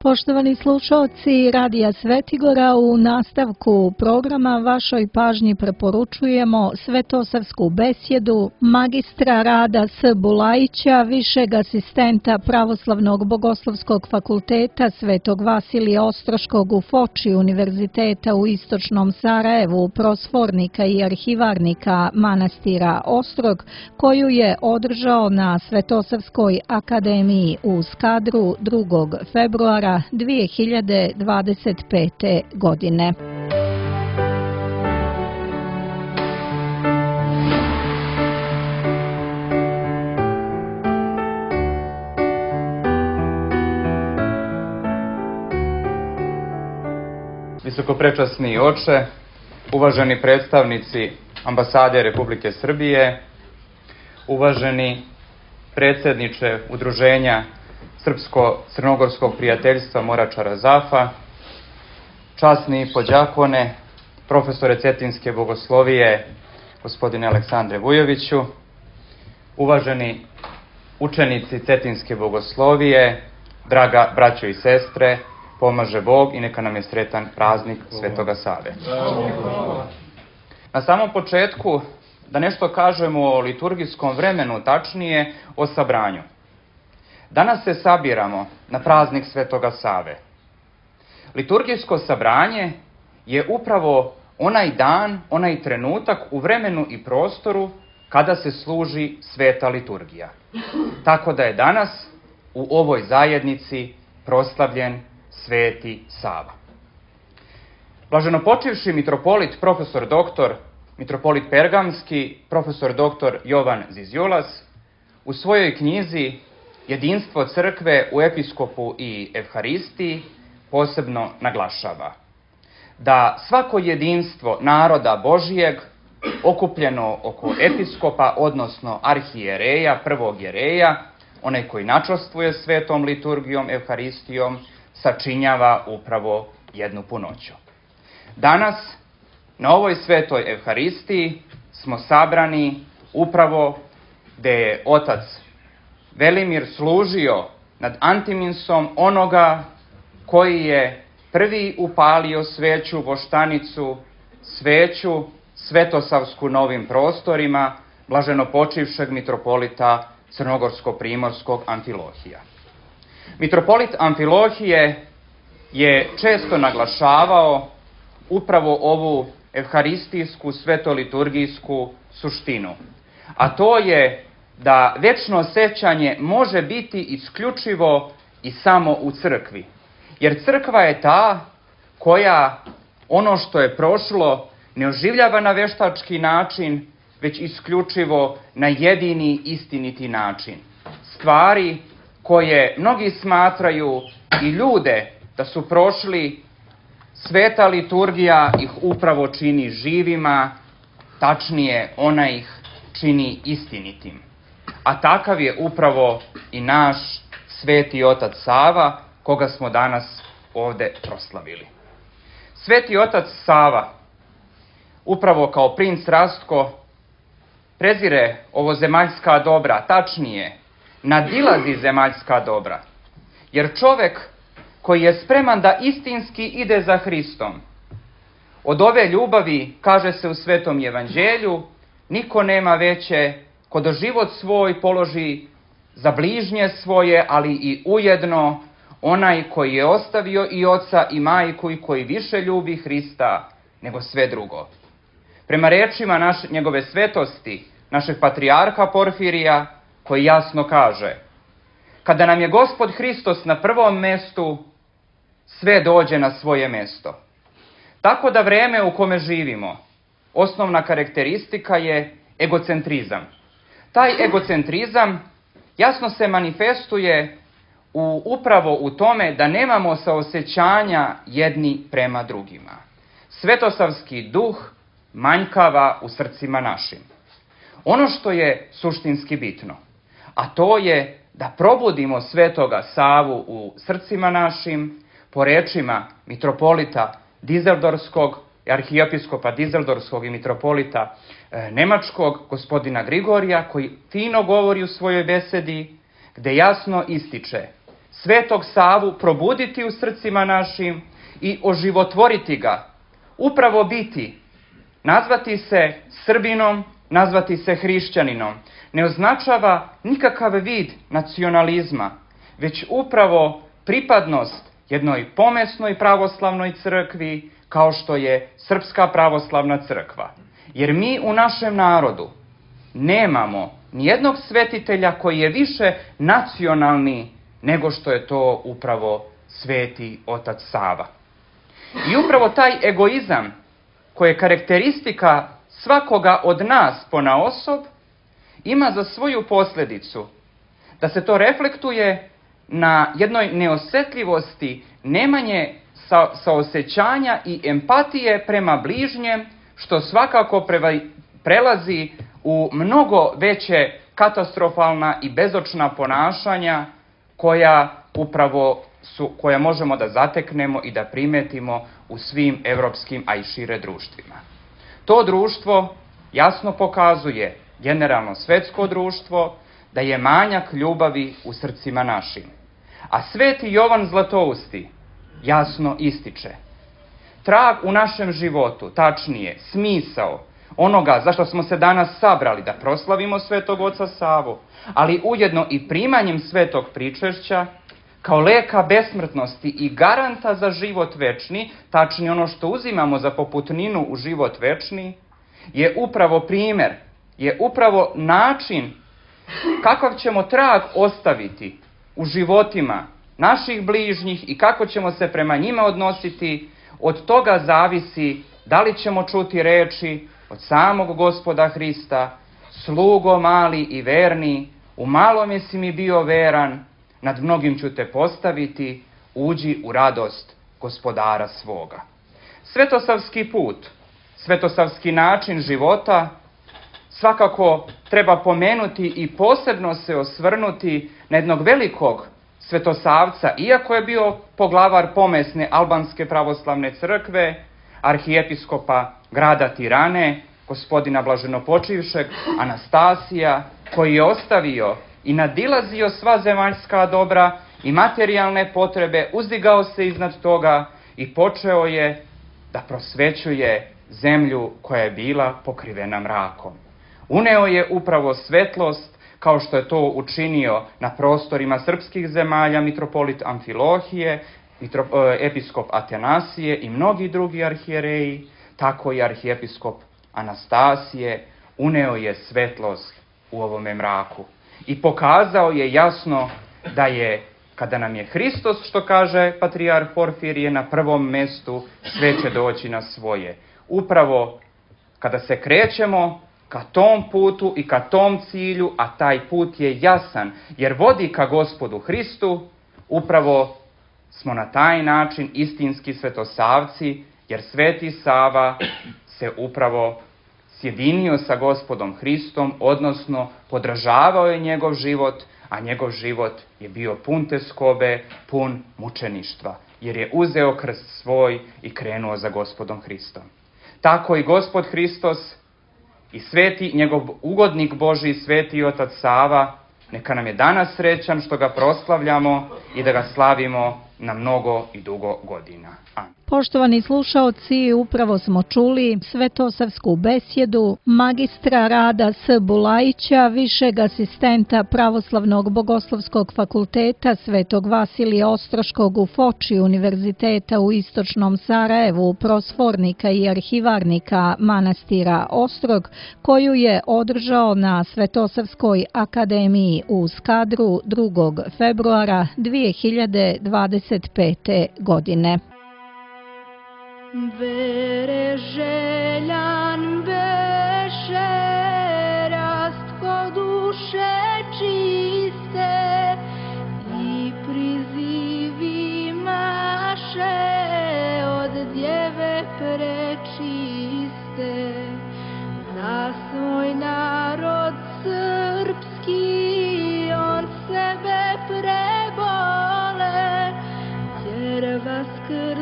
Poštovani slušalci Radija Svetigora, u nastavku programa vašoj pažnji preporučujemo svetosavsku besjedu magistra Rada S. Bulajića, višeg asistenta Pravoslavnog bogoslovskog fakulteta Svetog Vasilija Ostroškog u Foči Univerziteta u Istočnom Sarajevu, prosfornika i arhivarnika manastira Ostrog, koju je održao na Svetosavskoj akademiji u Skadru 2. februara 2025. godine. Visokoprečasni oče, uvaženi predstavnici ambasade Republike Srbije, uvaženi predsjedniče Udruženja Srpsko-crnogorskog prijateljstva Moračara Zafa, časni podjakone, profesore Cetinske bogoslovije, gospodine Aleksandre Vujoviću, uvaženi učenici Cetinske bogoslovije, draga braćo i sestre, pomaže Bog i neka nam je sretan praznik Svetoga Save. Na samom početku da nešto kažemo o liturgijskom vremenu, tačnije o sabranju. Danas se sabiramo na praznik Svetoga Save. Liturgijsko sabranje je upravo onaj dan, onaj trenutak u vremenu i prostoru kada se služi sveta liturgija. Tako da je danas u ovoj zajednici proslavljen Sveti Sava. Blaženopočivši mitropolit profesor doktor, mitropolit Pergamski, profesor doktor Jovan Zizjulas, u svojoj knjizi Jedinstvo crkve u episkopu i evharistiji posebno naglašava da svako jedinstvo naroda Božijeg okupljeno oko episkopa, odnosno arhijereja, prvog jereja, onaj koji načastvuje svetom liturgijom, evharistijom, sačinjava upravo jednu punoću. Danas, na ovoj svetoj evharistiji, smo sabrani upravo gde je otac Velimir služio nad antiminsom onoga koji je prvi upalio sveću voštanicu, sveću svetosavsku na ovim prostorima, blaženopočivšeg mitropolita Crnogorsko-primorskog Amfilohija. Mitropolit Amfilohije je često naglašavao upravo ovu evharistijsku svetoliturgijsku suštinu, a to je da večno sećanje može biti isključivo i samo u crkvi. Jer crkva je ta koja ono što je prošlo ne oživljava na veštački način, već isključivo na jedini istiniti način. Stvari koje mnogi smatraju i ljude da su prošli, sveta liturgija ih upravo čini živima, tačnije ona ih čini istinitim. A takav je upravo i naš sveti otac Sava, koga smo danas ovde proslavili. Sveti otac Sava, upravo kao princ Rastko, prezire ovozemaljska dobra, tačnije, nadilazi zemaljska dobra. Jer čovek koji je spreman da istinski ide za Hristom, od ove ljubavi, kaže se u Svetom Evanđelju, niko nema veće ko da život svoj položi za bližnje svoje, ali i ujedno onaj koji je ostavio i oca i majku i koji više ljubi Hrista nego sve drugo. Prema rečima njegove svetosti, našeg patrijarha Porfirija, koji jasno kaže: kada nam je Gospod Hristos na prvom mestu, sve dođe na svoje mesto. Tako da vreme u kome živimo, osnovna karakteristika je egocentrizam. Taj egocentrizam jasno se manifestuje upravo u tome da nemamo saosećanja jedni prema drugima. Svetosavski duh manjkava u srcima našim. Ono što je suštinski bitno, a to je da probudimo Svetoga Savu u srcima našim, po rečima mitropolita Dizeldorskog, arhijepiskopa Dizeldorskog i mitropolita Nemačkog, gospodina Grigorija, koji fino govori u svojoj besedi, gde jasno ističe Svetog Savu probuditi u srcima našim i oživotvoriti ga. Upravo biti, nazvati se Srbinom, nazvati se hrišćaninom, ne označava nikakav vid nacionalizma, već upravo pripadnost jednoj pomesnoj pravoslavnoj crkvi, kao što je Srpska pravoslavna crkva. Jer mi u našem narodu nemamo nijednog svetitelja koji je više nacionalni nego što je to upravo Sveti Otac Sava. I upravo taj egoizam, koji je karakteristika svakoga od nas ponaosob, ima za svoju posljedicu da se to reflektuje na jednoj neosjetljivosti, nemanje saosećanja i empatije prema bližnjem, što svakako prelazi u mnogo veće katastrofalna i bezočna ponašanja koja možemo da zateknemo i da primetimo u svim evropskim, a i šire društvima. To društvo jasno pokazuje, generalno svetsko društvo, da je manjak ljubavi u srcima našim. A Sveti Jovan Zlatousti jasno ističe: trag u našem životu, tačnije smisao onoga zašto smo se danas sabrali da proslavimo Svetog Oca Savu, ali ujedno i primanjem svetog pričešća, kao leka besmrtnosti i garanta za život večni, tačnije ono što uzimamo za poputninu u život večni, je upravo primer, je upravo način kakav ćemo trag ostaviti u životima naših bližnjih i kako ćemo se prema njima odnositi. Od toga zavisi da li ćemo čuti reči od samog Gospoda Hrista: slugo mali i verni, u malome si mi bio veran, nad mnogim ću te postaviti, uđi u radost Gospodara svoga. Svetosavski put, svetosavski način života svakako treba pomenuti i posebno se osvrnuti na jednog velikog svetosavca, iako je bio poglavar pomesne albanske pravoslavne crkve, arhijepiskopa grada Tirane, gospodina blaženopočivšeg Anastasija, koji je ostavio i nadilazio sva zemaljska dobra i materijalne potrebe, uzdigao se iznad toga i počeo je da prosvećuje zemlju koja je bila pokrivena mrakom. Uneo je upravo svetlost, kao što je to učinio na prostorima srpskih zemalja mitropolit Amfilohije, episkop Atanasije i mnogi drugi arhijereji, tako i arhijepiskop Anastasije uneo je svetlost u ovome mraku. I pokazao je jasno da je, kada nam je Hristos, što kaže patrijarh Porfirije, na prvom mestu, sve će doći na svoje. Upravo kada se krećemo ka tom putu i ka tom cilju, a taj put je jasan, jer vodi ka Gospodu Hristu, upravo smo na taj način istinski svetosavci, jer Sveti Sava se upravo sjedinio sa Gospodom Hristom, odnosno podržavao je njegov život, a njegov život je bio pun teskobe, pun mučeništva, jer je uzeo krst svoj i krenuo za Gospodom Hristom. Tako i Gospod Hristos i sveti njegov ugodnik Božji, Sveti Otac Sava, neka nam je danas srećan što ga proslavljamo i da ga slavimo na mnogo i dugo godina. Amen. Poštovani slušaoci, upravo smo čuli svetosavsku besjedu magistra Rada S. Bulajića, višeg asistenta Pravoslavnog bogoslovskog fakulteta Svetog Vasilija Ostroškog u Foči Univerziteta u Istočnom Sarajevu, prosfornika i arhivarnika manastira Ostrog, koju je održao na Svetosavskoj akademiji u Skadru 2. februara 2025. godine. Bere željan beše rastko duše čiste i prizivi maše od djeve prečiste. Za svoj narod srpski on sebe prebole, jer vas